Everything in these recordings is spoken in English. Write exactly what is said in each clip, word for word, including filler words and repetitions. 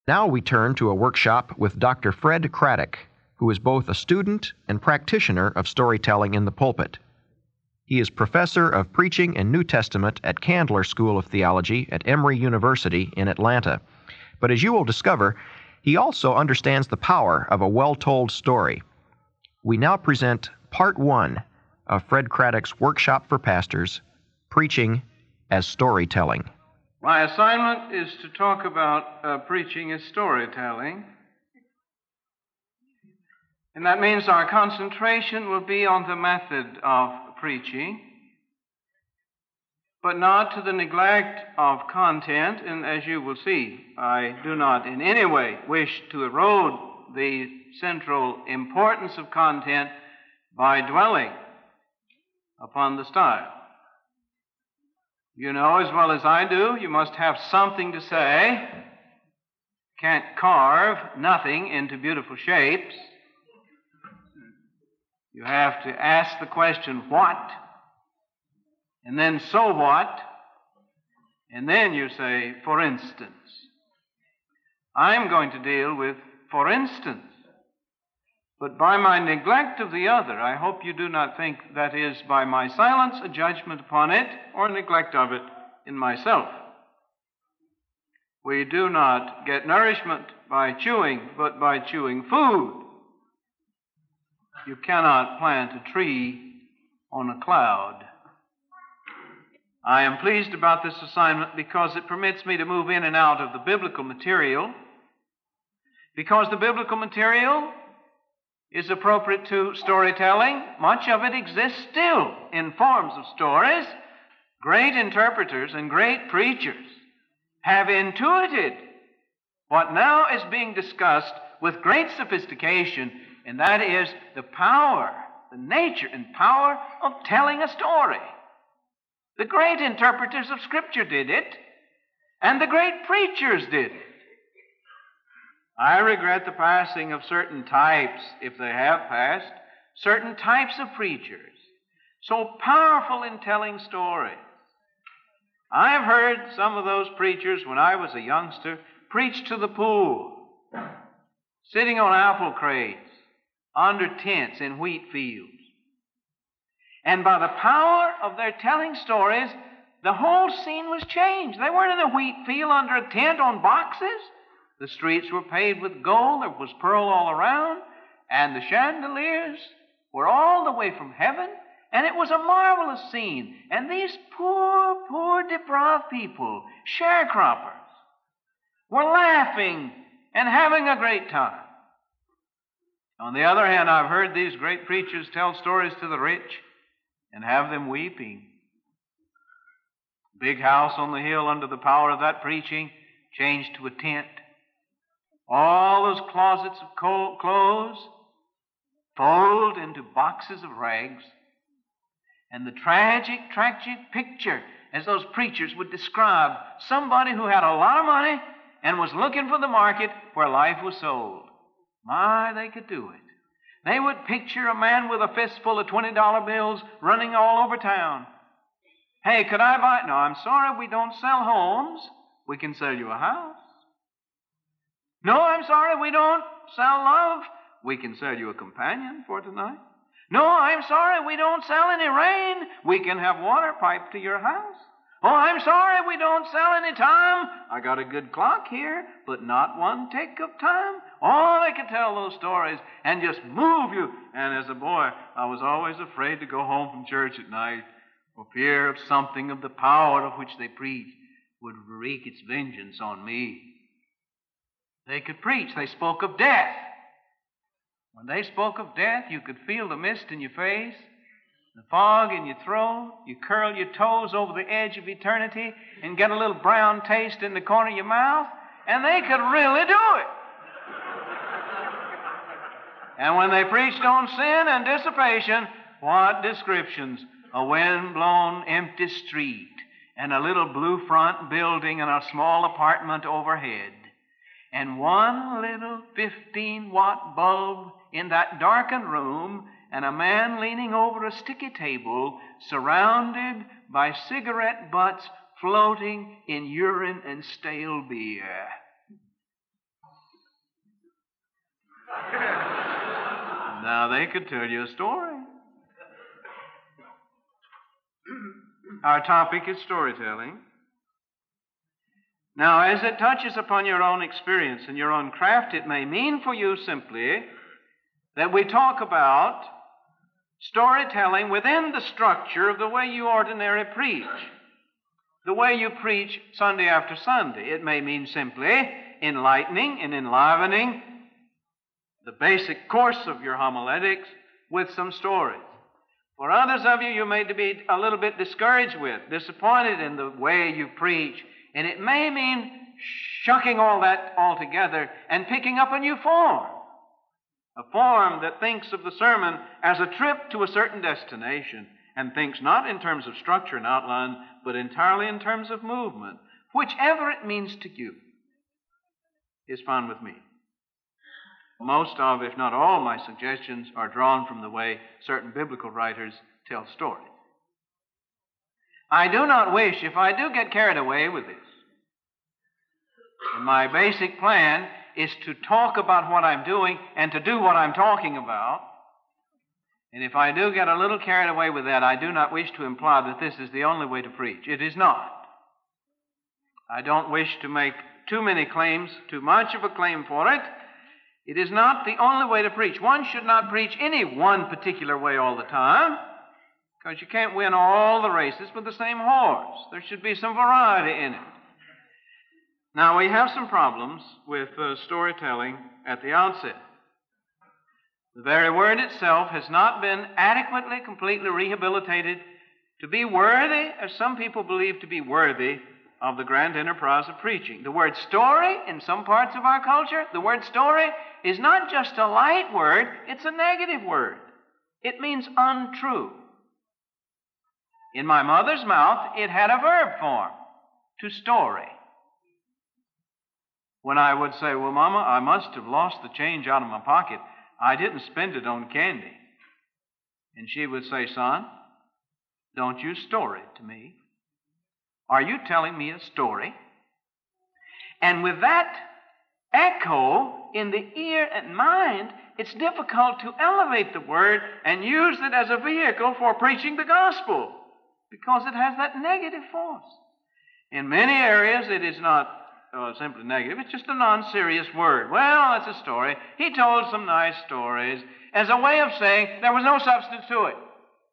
Now we turn to a workshop with Doctor Fred Craddock, who is both a student and practitioner of storytelling in the pulpit. He is professor of preaching and New Testament at Candler School of Theology at Emory University in Atlanta. But as you will discover, he also understands the power of a well-told story. We now present part one of Fred Craddock's workshop for pastors, Preaching as Storytelling. My assignment is to talk about uh, preaching as storytelling. And that means our concentration will be on the method of preaching, but not to the neglect of content. And as you will see, I do not in any way wish to erode the central importance of content by dwelling upon the style. You know as well as I do, you must have something to say. Can't carve nothing into beautiful shapes. You have to ask the question, what? And then, so what? And then you say, for instance. I'm going to deal with for instance. But by my neglect of the other, I hope you do not think that is by my silence a judgment upon it or neglect of it in myself. We do not get nourishment by chewing, but by chewing food. You cannot plant a tree on a cloud. I am pleased about this assignment because it permits me to move in and out of the biblical material, because the biblical material is appropriate to storytelling. Much of it exists still in forms of stories. Great interpreters and great preachers have intuited what now is being discussed with great sophistication, and that is the power, the nature and power of telling a story. The great interpreters of Scripture did it, and the great preachers did it. I regret the passing of certain types, if they have passed, certain types of preachers, so powerful in telling stories. I've heard some of those preachers when I was a youngster preach to the pool, sitting on apple crates, under tents in wheat fields. And by the power of their telling stories, the whole scene was changed. They weren't in a wheat field under a tent on boxes. The streets were paved with gold, there was pearl all around, and the chandeliers were all the way from heaven, and it was a marvelous scene. And these poor, poor, deprived people, sharecroppers, were laughing and having a great time. On the other hand, I've heard these great preachers tell stories to the rich and have them weeping. Big house on the hill under the power of that preaching changed to a tent. All those closets of clothes fold into boxes of rags. And the tragic, tragic picture, as those preachers would describe somebody who had a lot of money and was looking for the market where life was sold. My, they could do it. They would picture a man with a fistful of twenty dollar bills running all over town. Hey, could I buy? No, I'm sorry, we don't sell homes. We can sell you a house. No, I'm sorry, we don't sell love. We can sell you a companion for tonight. No, I'm sorry, we don't sell any rain. We can have water piped to your house. Oh, I'm sorry, we don't sell any time. I got a good clock here, but not one tick of time. Oh, they could tell those stories and just move you. And as a boy, I was always afraid to go home from church at night for fear of something of the power of which they preached would wreak its vengeance on me. They could preach. They spoke of death. When they spoke of death, you could feel the mist in your face, the fog in your throat. You curl your toes over the edge of eternity and get a little brown taste in the corner of your mouth, and they could really do it. And when they preached on sin and dissipation, what descriptions? A wind-blown empty street and a little blue front building and a small apartment overhead. And one little fifteen-watt bulb in that darkened room, and a man leaning over a sticky table surrounded by cigarette butts floating in urine and stale beer. Now, they could tell you a story. Our topic is storytelling. Now, as it touches upon your own experience and your own craft, it may mean for you simply that we talk about storytelling within the structure of the way you ordinarily preach, the way you preach Sunday after Sunday. It may mean simply enlightening and enlivening the basic course of your homiletics with some stories. For others of you, you may be a little bit discouraged with, disappointed in the way you preach, and it may mean shucking all that altogether and picking up a new form, a form that thinks of the sermon as a trip to a certain destination and thinks not in terms of structure and outline, but entirely in terms of movement. Whichever it means to you is fine with me. Most of, if not all, my suggestions are drawn from the way certain biblical writers tell stories. I do not wish, if I do get carried away with this, and my basic plan is to talk about what I'm doing and to do what I'm talking about, and if I do get a little carried away with that, I do not wish to imply that this is the only way to preach. It is not. I don't wish to make too many claims, too much of a claim for it. It is not the only way to preach. One should not preach any one particular way all the time, because you can't win all the races with the same horse. There should be some variety in it. Now, we have some problems with uh, storytelling at the outset. The very word itself has not been adequately, completely rehabilitated to be worthy, as some people believe to be worthy, of the grand enterprise of preaching. The word story, in some parts of our culture, the word story is not just a light word, it's a negative word. It means untrue. In my mother's mouth, it had a verb form, to story. When I would say, well, Mama, I must have lost the change out of my pocket. I didn't spend it on candy. And she would say, son, don't you story to me. Are you telling me a story? And with that echo in the ear and mind, it's difficult to elevate the word and use it as a vehicle for preaching the gospel, because it has that negative force. In many areas, it is not uh, simply negative. It's just a non-serious word. Well, it's a story. He told some nice stories as a way of saying there was no substance to it.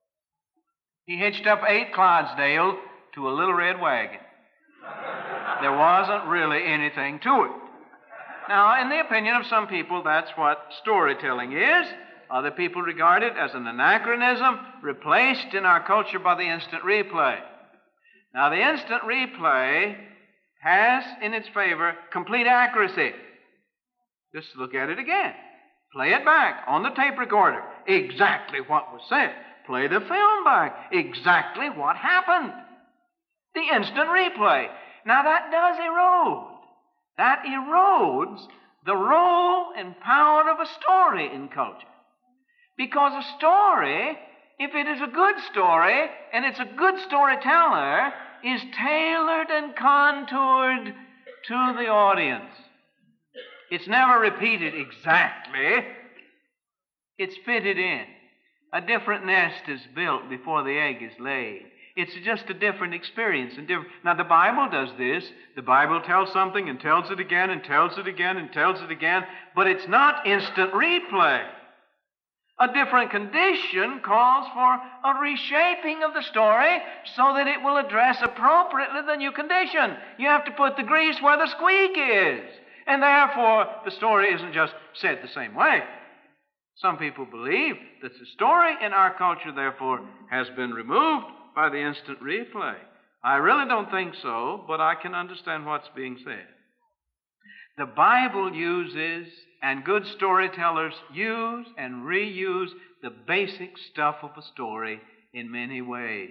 He hitched up eight Clydesdale to a little red wagon. There wasn't really anything to it. Now, in the opinion of some people, that's what storytelling is. Other people regard it as an anachronism replaced in our culture by the instant replay. Now, the instant replay has in its favor complete accuracy. Just look at it again. Play it back on the tape recorder. Exactly what was said. Play the film back. Exactly what happened. The instant replay. Now, that does erode. That erodes the role and power of a story in culture. Because a story, if it is a good story, and it's a good storyteller, is tailored and contoured to the audience. It's never repeated exactly. It's fitted in. A different nest is built before the egg is laid. It's just a different experience. And different. Now, the Bible does this. The Bible tells something and tells it again and tells it again and tells it again, but it's not instant replay. A different condition calls for a reshaping of the story so that it will address appropriately the new condition. You have to put the grease where the squeak is. And therefore, the story isn't just said the same way. Some people believe that the story in our culture, therefore, has been removed by the instant replay. I really don't think so, but I can understand what's being said. The Bible uses, and good storytellers use and reuse, the basic stuff of a story in many ways.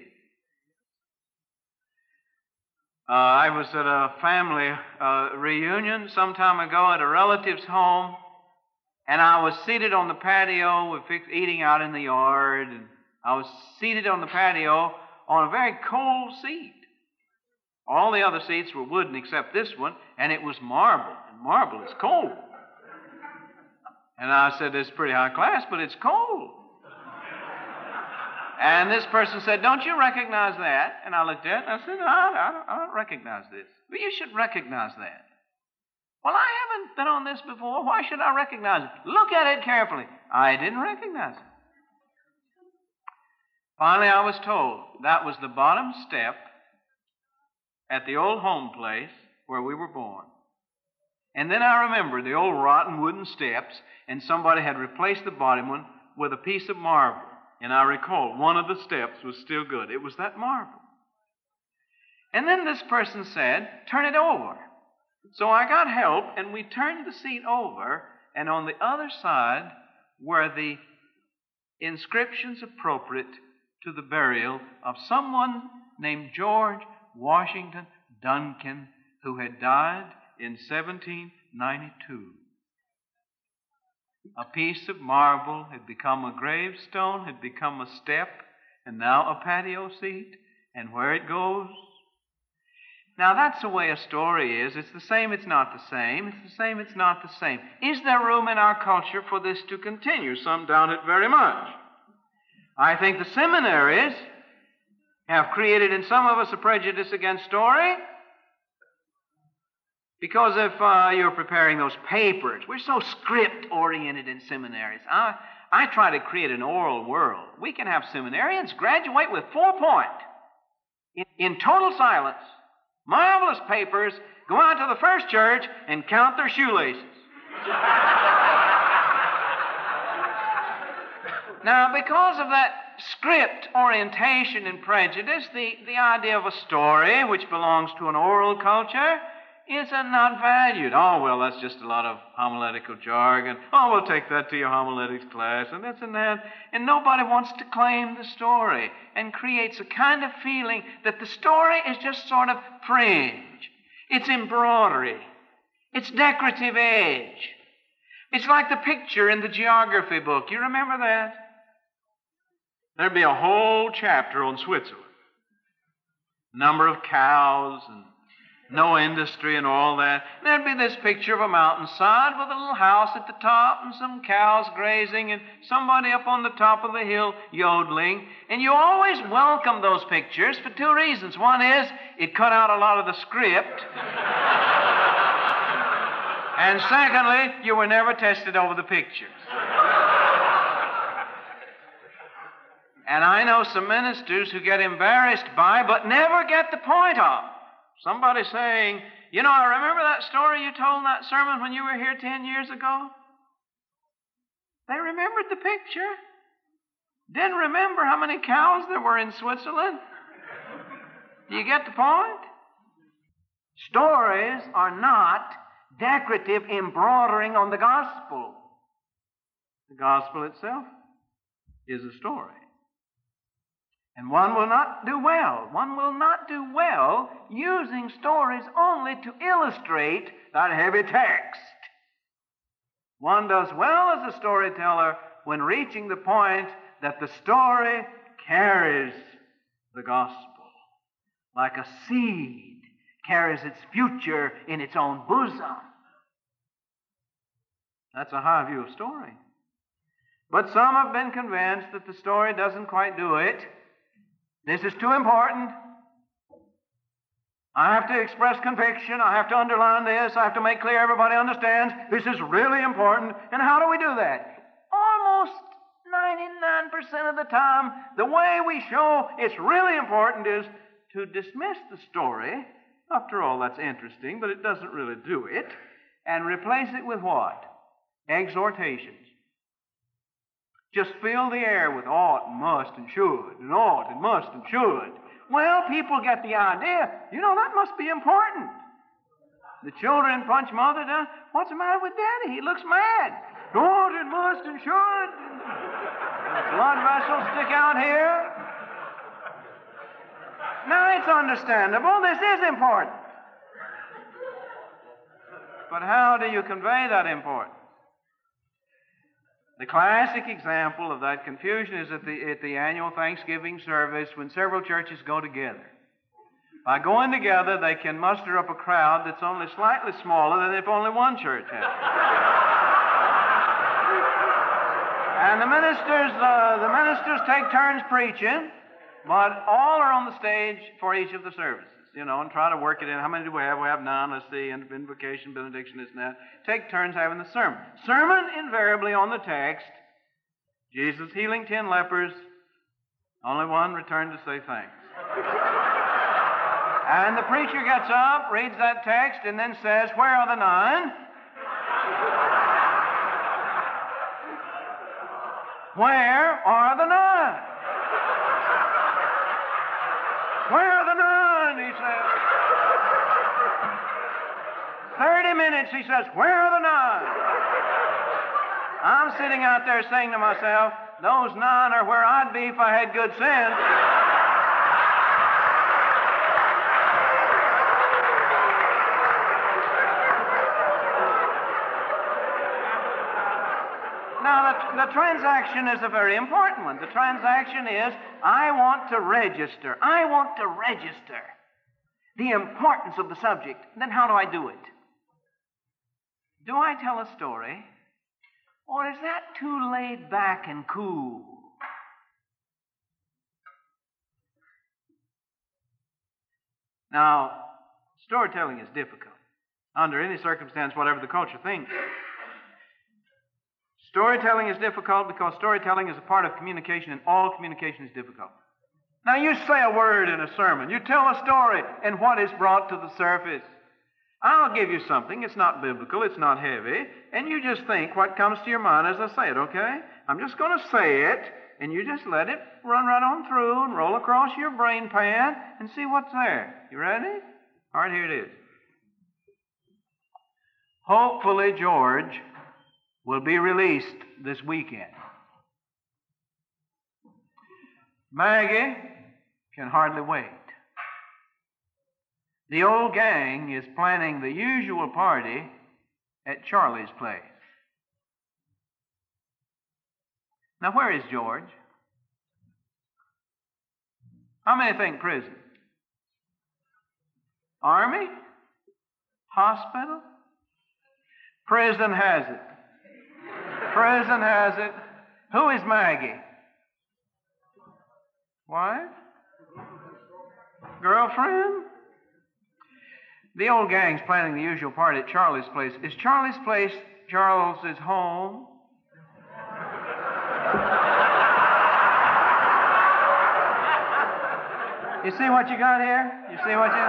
Uh, I was at a family uh, reunion some time ago at a relative's home, and I was seated on the patio, we fixed eating out in the yard, and I was seated on the patio on a very cold seat. All the other seats were wooden except this one, and it was marble, and marble is cold. And I said, it's pretty high class, but it's cold. And this person said, don't you recognize that? And I looked at it and I said, no, I don't, I don't recognize this. But you should recognize that. Well, I haven't been on this before. Why should I recognize it? Look at it carefully. I didn't recognize it. Finally, I was told that was the bottom step at the old home place where we were born. And then I remembered the old rotten wooden steps, and somebody had replaced the bottom one with a piece of marble. And I recall one of the steps was still good. It was that marble. And then this person said, turn it over. So I got help, and we turned the seat over, and on the other side were the inscriptions appropriate to the burial of someone named George Washington Duncan, who had died in seventeen ninety-two. A piece of marble had become a gravestone, had become a step, and now a patio seat, and where it goes. Now, that's the way a story is. It's the same, it's not the same. It's the same, it's not the same. Is there room in our culture for this to continue? Some doubt it very much. I think the seminaries have created in some of us a prejudice against story. Because if uh, you're preparing those papers, we're so script-oriented in seminaries. I, I try to create an oral world. We can have seminarians graduate with four point in, in total silence. Marvelous papers, go out to the first church and count their shoelaces. Now, because of that script orientation and prejudice, the, the idea of a story, which belongs to an oral culture, is not valued. Oh, well, that's just a lot of homiletical jargon. Oh, we'll take that to your homiletics class, and this and that. And nobody wants to claim the story, and creates a kind of feeling that the story is just sort of fringe. It's embroidery. It's decorative edge. It's like the picture in the geography book. You remember that? There'd be a whole chapter on Switzerland. Number of cows and no industry and all that. There'd be this picture of a mountainside with a little house at the top and some cows grazing and somebody up on the top of the hill yodeling. And you always welcome those pictures for two reasons. One is it cut out a lot of the script. And secondly, you were never tested over the pictures. And I know some ministers who get embarrassed by but never get the point of. Somebody saying, you know, I remember that story you told in that sermon when you were here ten years ago. They remembered the picture. Didn't remember how many cows there were in Switzerland. Do you get the point? Stories are not decorative embroidering on the gospel. The gospel itself is a story. And one will not do well. One will not do well using stories only to illustrate that heavy text. One does well as a storyteller when reaching the point that the story carries the gospel, like a seed carries its future in its own bosom. That's a high view of story. But some have been convinced that the story doesn't quite do it. This is too important. I have to express conviction. I have to underline this. I have to make clear everybody understands this is really important. And how do we do that? Almost ninety-nine percent of the time, the way we show it's really important is to dismiss the story. After all, that's interesting, but it doesn't really do it. And replace it with what? Exhortations. Just fill the air with ought and must and should and ought and must and should. Well, people get the idea, you know, that must be important. The children punch mother down. What's the matter with Daddy? He looks mad. Ought and must and should. Blood vessels stick out here. Now, it's understandable. This is important. But how do you convey that importance? The classic example of that confusion is at the, at the annual Thanksgiving service when several churches go together. By going together, they can muster up a crowd that's only slightly smaller than if only one church had. And the ministers, uh, the ministers take turns preaching, but all are on the stage for each of the services, you know, and try to work it in. How many do we have? We have nine. Let's see, invocation, benediction, this and that. Take turns having the sermon. Sermon invariably on the text. Jesus healing ten lepers. Only one returned to say thanks. And the preacher gets up, reads that text, and then says, "Where are the nine? Where are the nine? Where are the nine?" he says. Thirty minutes, he says, "Where are the nine?" I'm sitting out there saying to myself, those nine are where I'd be if I had good sense. Now, the, the transaction is a very important one. The transaction is, I want to register. I want to register the importance of the subject. Then how do I do it? Do I tell a story? Or is that too laid back and cool? Now, storytelling is difficult. Under any circumstance, whatever the culture thinks. Storytelling is difficult because storytelling is a part of communication, and all communication is difficult. Now, you say a word in a sermon. You tell a story, and what is brought to the surface? I'll give you something. It's not biblical. It's not heavy. And you just think what comes to your mind as I say it, okay? I'm just going to say it, and you just let it run right on through and roll across your brain pan and see what's there. You ready? All right, here it is. Hopefully, George will be released this weekend. Maggie can hardly wait. The old gang is planning the usual party at Charlie's place. Now, where is George? How many think prison? Army? Hospital? Prison has it. Prison has it. Who is Maggie? Wife? Girlfriend? The old gang's planning the usual party at Charlie's place. Is Charlie's place Charles's home? You see what you got here? You see what you...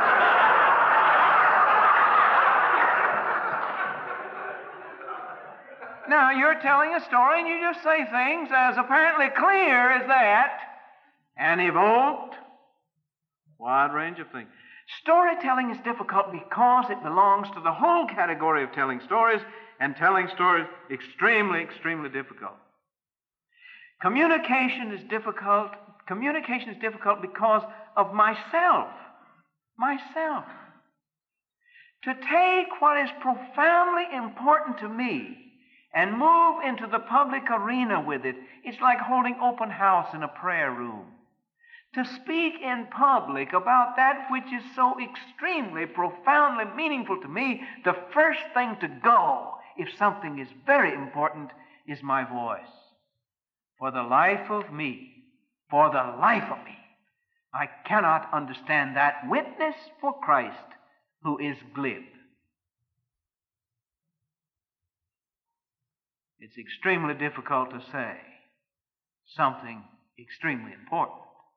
Now, you're telling a story and you just say things as apparently clear as that and evoked a wide range of things. Storytelling is difficult because it belongs to the whole category of telling stories, and telling stories extremely, extremely difficult. Communication is difficult. Communication is difficult because of myself. Myself. To take what is profoundly important to me and move into the public arena with it, it's like holding open house in a prayer room. To speak in public about that which is so extremely, profoundly meaningful to me, the first thing to go, if something is very important, is my voice. For the life of me, for the life of me, I cannot understand that witness for Christ who is glib. It's extremely difficult to say something extremely important.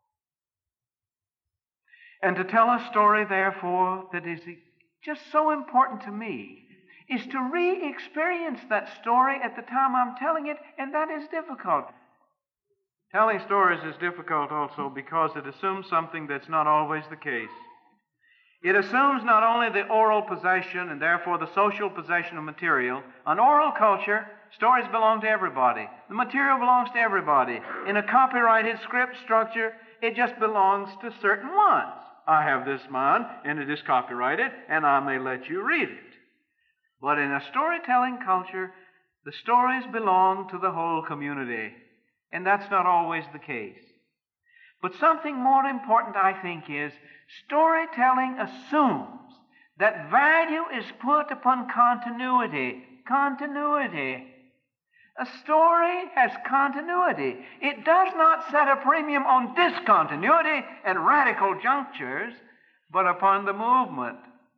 And to tell a story, therefore, that is just so important to me is to re-experience that story at the time I'm telling it, and that is difficult. Telling stories is difficult also because it assumes something that's not always the case. It assumes not only the oral possession and therefore the social possession of material. On oral culture, stories belong to everybody. The material belongs to everybody. In a copyrighted script structure, it just belongs to certain ones. I have this mine, and it is copyrighted, and I may let you read it. But in a storytelling culture, the stories belong to the whole community, and that's not always the case. But something more important, I think, is storytelling assumes that value is put upon continuity. Continuity. A story has continuity. It does not set a premium on discontinuity and radical junctures, but upon the movement,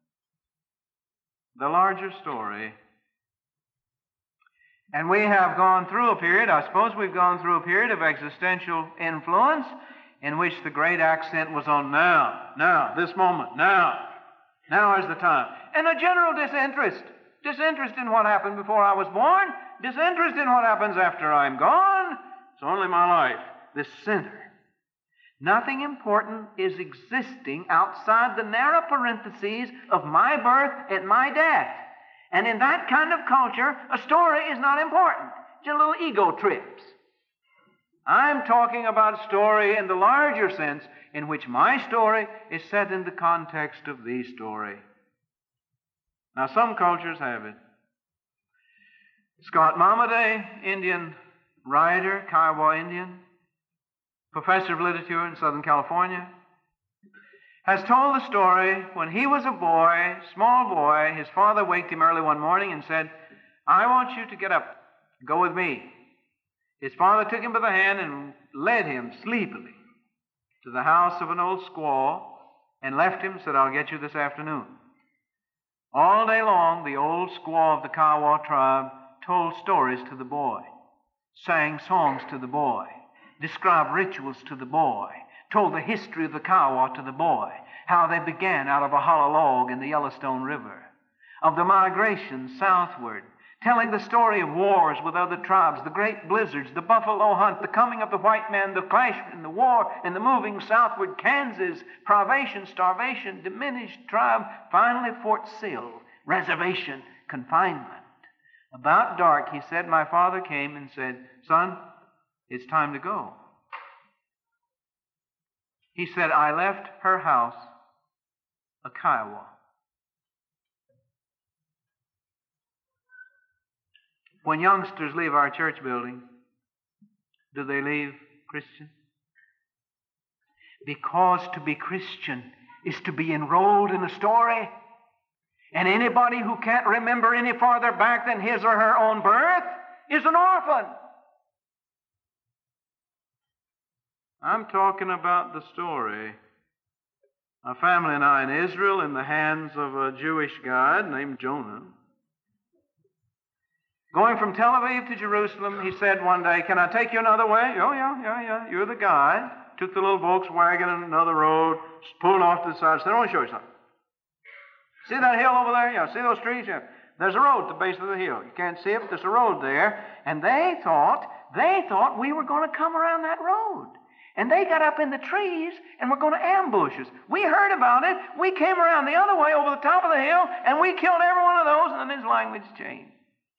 the larger story. And we have gone through a period, I suppose we've gone through a period of existential influence in which the great accent was on now, now, this moment, now. Now is the time. And a general disinterest. Disinterest in what happened before I was born. Disinterest in what happens after I'm gone. It's only my life, this center. Nothing important is existing outside the narrow parentheses of my birth and my death. And in that kind of culture, a story is not important. Just little ego trips. I'm talking about story in the larger sense, in which my story is set in the context of the story. Now, some cultures have it. Scott Momaday, Indian writer, Kiowa Indian, professor of literature in Southern California, has told the story when he was a boy, small boy, his father waked him early one morning and said, I want you to get up, go with me. His father took him by the hand and led him sleepily to the house of an old squaw and left him, said, I'll get you this afternoon. All day long, the old squaw of the Kiowa tribe told stories to the boy, sang songs to the boy, described rituals to the boy, told the history of the Kiowa to the boy, how they began out of a hollow log in the Yellowstone River, of the migration southward, telling the story of wars with other tribes, the great blizzards, the buffalo hunt, the coming of the white man, the clash in the war, and the moving southward, Kansas, privation, starvation, diminished tribe, finally Fort Sill, reservation, confinement. About dark, he said, my father came and said, son, it's time to go. He said, I left her house a Kiowa. When youngsters leave our church building, do they leave Christian? Because to be Christian is to be enrolled in a story. And anybody who can't remember any farther back than his or her own birth is an orphan. I'm talking about the story. A family and I in Israel in the hands of a Jewish guide named Jonah. Going from Tel Aviv to Jerusalem, he said one day, can I take you another way? Oh, yeah, yeah, yeah. You're the guide. Took the little Volkswagen on another road, pulled off to the side, said, I want to show you something. See that hill over there? Yeah, see those trees? Yeah. There's a road at the base of the hill. You can't see it, but there's a road there. And they thought, they thought we were going to come around that road. And they got up in the trees and were going to ambush us. We heard about it. We came around the other way over the top of the hill, and we killed every one of those, and then his language changed.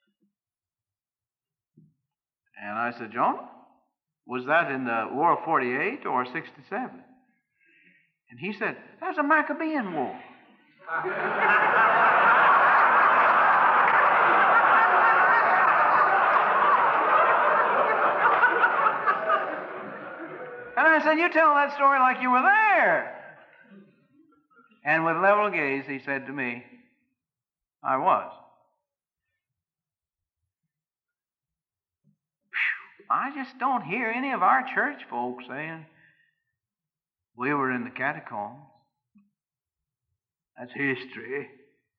And I said, John, was that in the War of forty-eight or sixty-seven? And he said, that was a Maccabean War. And I said, you tell that story like you were there. And with level gaze, he said to me, I was. I just don't hear any of our church folks saying, we were in the catacombs. That's history.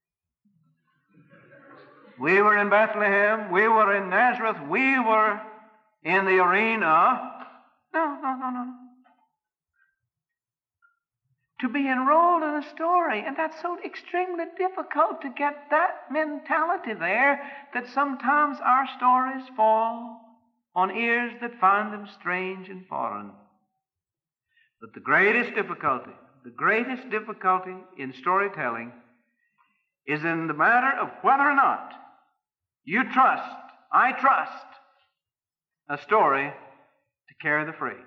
We were in Bethlehem. We were in Nazareth. We were in the arena. No, no, no, no. To be enrolled in a story, and that's so extremely difficult to get that mentality there that sometimes our stories fall on ears that find them strange and foreign. But the greatest difficulty, the greatest difficulty in storytelling is in the matter of whether or not you trust, I trust, a story to carry the freight.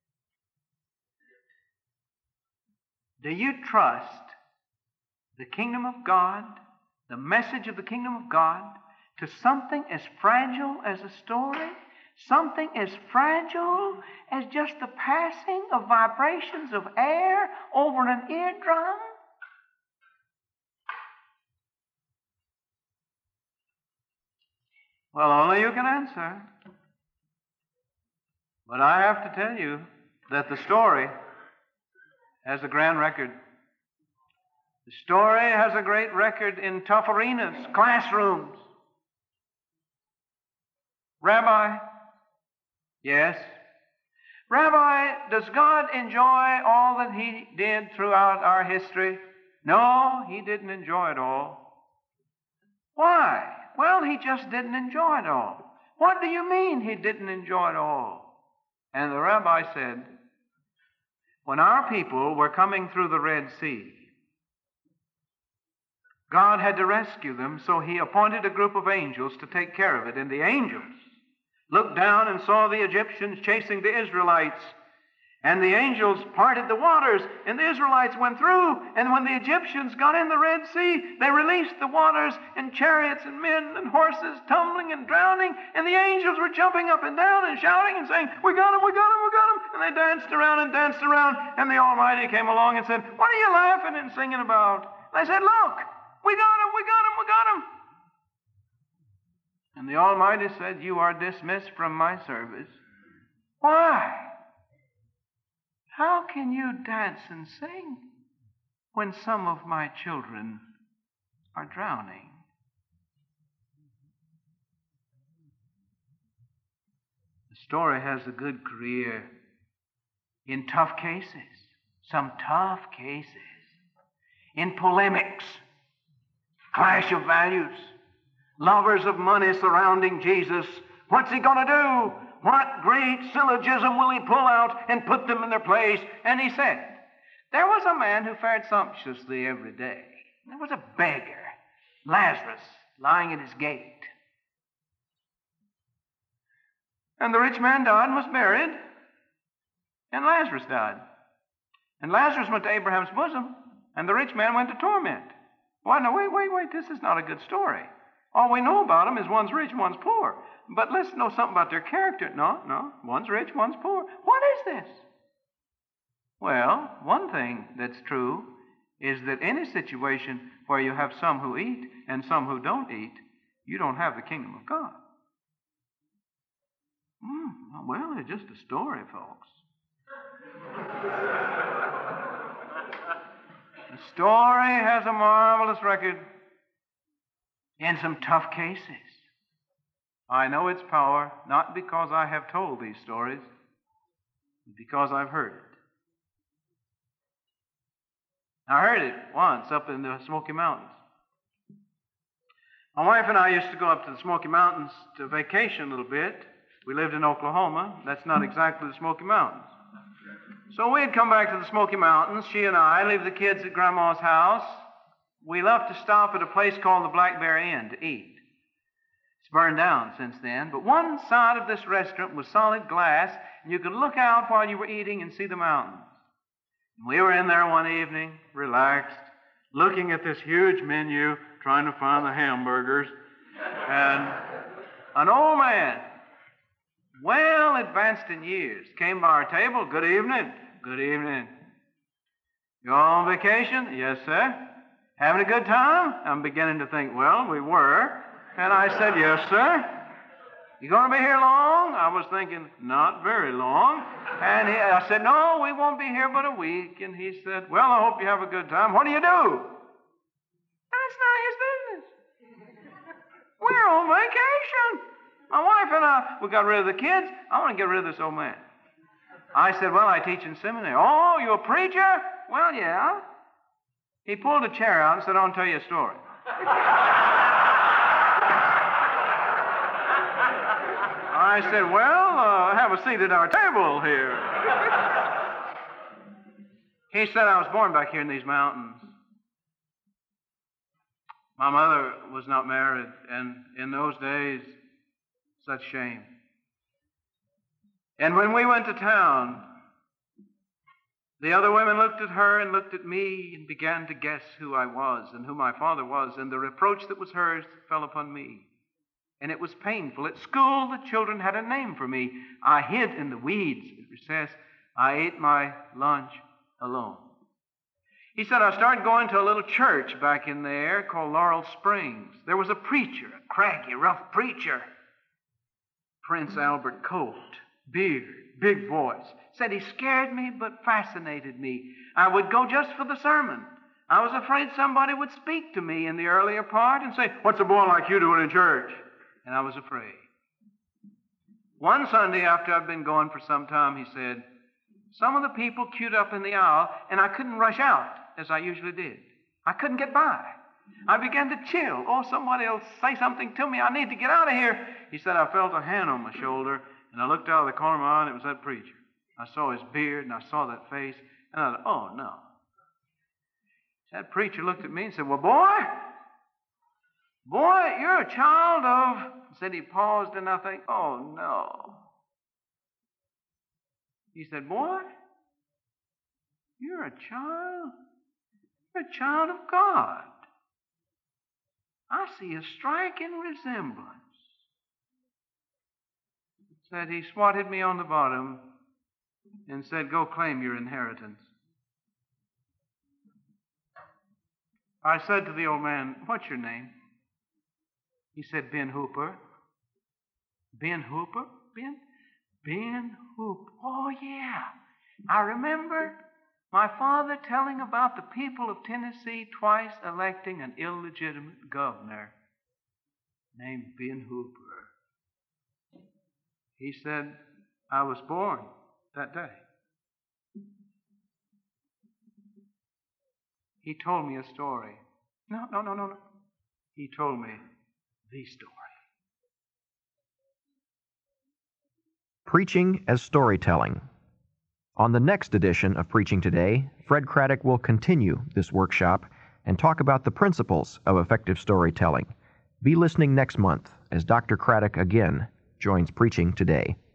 Do you trust the kingdom of God, the message of the kingdom of God, to something as fragile as a story? Something as fragile as just the passing of vibrations of air over an eardrum? Well, only you can answer. But I have to tell you that the story has a grand record. The story has a great record in tough arenas, classrooms. Rabbi, yes. Rabbi, does God enjoy all that He did throughout our history? No, He didn't enjoy it all. Why? Well, He just didn't enjoy it all. What do you mean He didn't enjoy it all? And the rabbi said, when our people were coming through the Red Sea, God had to rescue them, so He appointed a group of angels to take care of it. And the angels looked down and saw the Egyptians chasing the Israelites. And the angels parted the waters, and the Israelites went through. And when the Egyptians got in the Red Sea, they released the waters, and chariots and men and horses tumbling and drowning. And the angels were jumping up and down and shouting and saying, we got him, we got him, we got him. And they danced around and danced around. And the Almighty came along and said, what are you laughing and singing about? And they said, look, we got him, we got him, we got him. And the Almighty said, you are dismissed from my service. Why? How can you dance and sing when some of my children are drowning? The story has a good career in tough cases, some tough cases, in polemics, clash of values, lovers of money surrounding Jesus. What's He going to do? What great syllogism will He pull out and put them in their place? And He said, there was a man who fared sumptuously every day. There was a beggar, Lazarus, lying at his gate. And the rich man died and was buried, and Lazarus died. And Lazarus went to Abraham's bosom, and the rich man went to torment. Why, no, wait, wait, wait, this is not a good story. All we know about them is one's rich, one's poor. But let's know something about their character. No, no, one's rich, one's poor. What is this? Well, one thing that's true is that any situation where you have some who eat and some who don't eat, you don't have the kingdom of God. Mm, well, it's just a story, folks. The story has a marvelous record in some tough cases. I know its power, not because I have told these stories, but because I've heard it. I heard it once up in the Smoky Mountains. My wife and I used to go up to the Smoky Mountains to vacation a little bit. We lived in Oklahoma. That's not exactly the Smoky Mountains. So we'd come back to the Smoky Mountains, she and I, leave the kids at Grandma's house. We loved to stop at a place called the Blackberry Inn to eat. It's burned down since then, but one side of this restaurant was solid glass, and you could look out while you were eating and see the mountains. And we were in there one evening, relaxed, looking at this huge menu, trying to find the hamburgers, and an old man, well advanced in years, came by our table. Good evening. Good evening. You all on vacation? Yes, sir. Having a good time? I'm beginning to think, well, we were. And I said, yes, sir. You going to be here long? I was thinking, not very long. And he, I said, no, we won't be here but a week. And he said, well, I hope you have a good time. What do you do? That's not his business. We're on vacation. My wife and I, we got rid of the kids. I want to get rid of this old man. I said, well, I teach in seminary. Oh, you a preacher? Well, yeah. He pulled a chair out and said, I'll tell you a story. I said, well, uh, have a seat at our table here. He said, I was born back here in these mountains. My mother was not married, and in those days, such shame. And when we went to town, the other women looked at her and looked at me and began to guess who I was and who my father was, and the reproach that was hers fell upon me. And it was painful. At school, the children had a name for me. I hid in the weeds at recess. I ate my lunch alone. He said, I started going to a little church back in there called Laurel Springs. There was a preacher, a craggy, rough preacher. Prince Albert coat, beard, big voice. Said he scared me but fascinated me. I would go just for the sermon. I was afraid somebody would speak to me in the earlier part and say, "What's a boy like you doing in church?" And I was afraid. One Sunday after I'd been going for some time, he said, some of the people queued up in the aisle, and I couldn't rush out as I usually did. I couldn't get by. I began to chill. Oh, somebody will say something to me. I need to get out of here. He said, I felt a hand on my shoulder, and I looked out of the corner of my eye, and it was that preacher. I saw his beard, and I saw that face, and I thought, oh, no. That preacher looked at me and said, well, boy, boy, you're a child of... Said he paused, and I think, oh, no. He said, boy, you're a child, you're a child of God. I see a striking resemblance. Said he swatted me on the bottom and said, go claim your inheritance. I said to the old man, what's your name? He said, Ben Hooper. Ben Hooper? Ben? Ben Hooper. Oh, yeah. I remember my father telling about the people of Tennessee twice electing an illegitimate governor named Ben Hooper. He said, I was born that day. He told me a story. No, no, no, no, no. He told me the story. Preaching as Storytelling. On the next edition of Preaching Today, Fred Craddock will continue this workshop and talk about the principles of effective storytelling. Be listening next month as Doctor Craddock again joins Preaching Today.